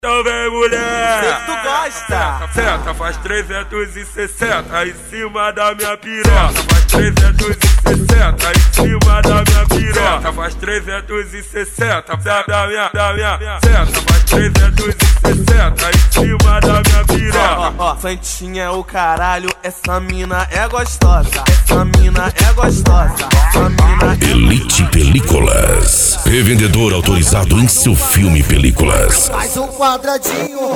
Então vem, mulher, sei que tu gosta. Senta, faz 360 em cima da minha piroca. Faz 360 em cima da minha piroca. Faz 360 da minha. Senta, faz 360 em cima da minha piroca. Santinha é o caralho, essa mina é gostosa. Essa mina é gostosa. Essa mina é Elite Películas, revendedor autorizado em seu filme Películas. Mais um quadradinho.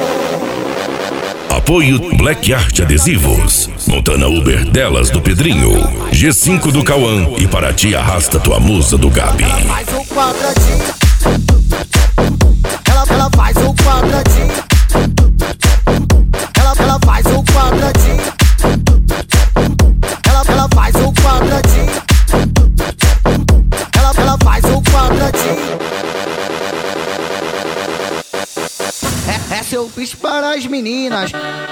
Apoio Black Art Adesivos, Montana Uber delas do Pedrinho, G5 do Cauã e para ti arrasta tua musa do Gabi. Mais um quadradinho. Ela faz um quadradinho. Ela faz um quadradinho. Ela faz um quadradinho. Ela faz um quadradinho. Essa eu fiz para as meninas.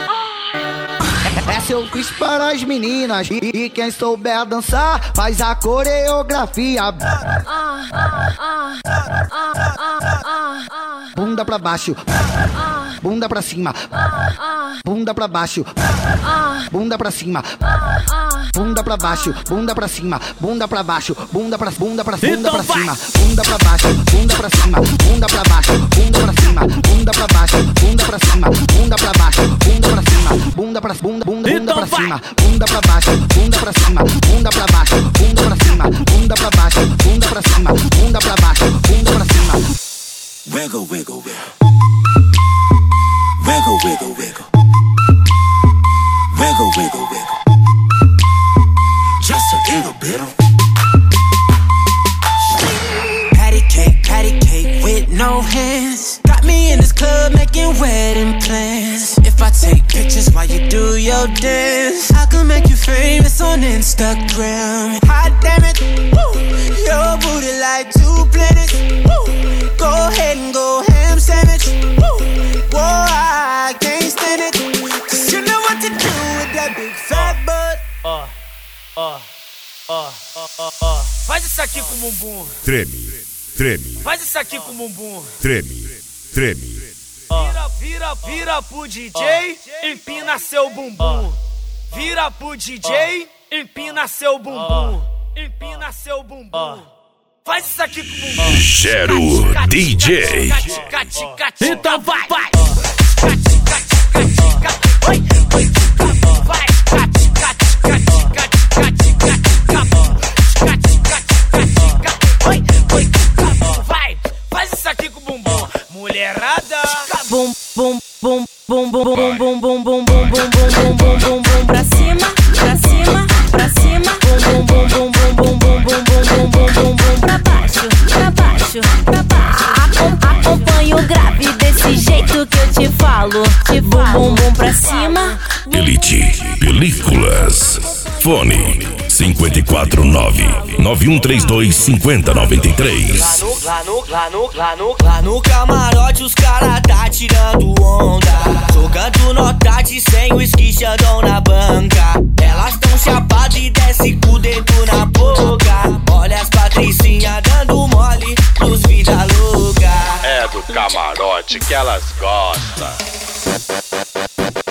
Essa eu fiz para as meninas. E quem souber dançar faz a coreografia. Bunda pra baixo, bunda pra cima, bunda pra baixo, bunda pra cima, bunda pra baixo, bunda pra cima, bunda pra baixo, bunda pra cima, bunda pra baixo, bunda pra cima, bunda pra baixo, bunda pra cima, bunda pra baixo, bunda pra cima, bunda pra baixo, bunda pra cima, bunda pra cima, bunda pra baixo, bunda pra cima, bunda pra baixo, bunda pra cima, bunda pra baixo, bunda pra cima, bunda pra baixo, bunda pra cima. Wiggle, wiggle, wiggle. Wiggle, wiggle, wiggle. Wiggle, wiggle, wiggle. Just a little bit of patty cake with no hands. Got me in this club making wedding plans. If I take pictures while you do your dance, I can make you famous on Instagram. Hot damn it, woo. Your booty like 2 planets, woo. Go ahead and go ham sandwich, woo. Whoa, I can't stand it, 'cause you know what to do with that big fat butt. Faz isso aqui com o bumbum. Treme, treme, Faz isso aqui com o bumbum. treme, treme. Vira pro DJ, empina seu bumbum. Vira pro DJ, empina seu bumbum. Empina seu bumbum. Faz isso aqui com o bumbum. Gero DJ. Então vai. Vai, faz isso aqui com o bumbum. Mulherada. Bum bum bum bum bum bum bum bum bum bum bum bum bum bum bum pra cima, pra cima, pra cima. Bum bum bum bum bum bum bum bum bum bum bum bum pra baixo, pra baixo, pra baixo. Acompanha o grave desse jeito que eu te falo. Tipo bum bum pra cima. Elite Películas. Fone 549-9132-5093. Lá no camarote os cara tá tirando onda, jogando notade sem whisky Xandão na banca. Elas tão chapadas e desce com o dedo na boca. Olha as patricinhas dando mole pros vida louca. É do camarote que elas gostam.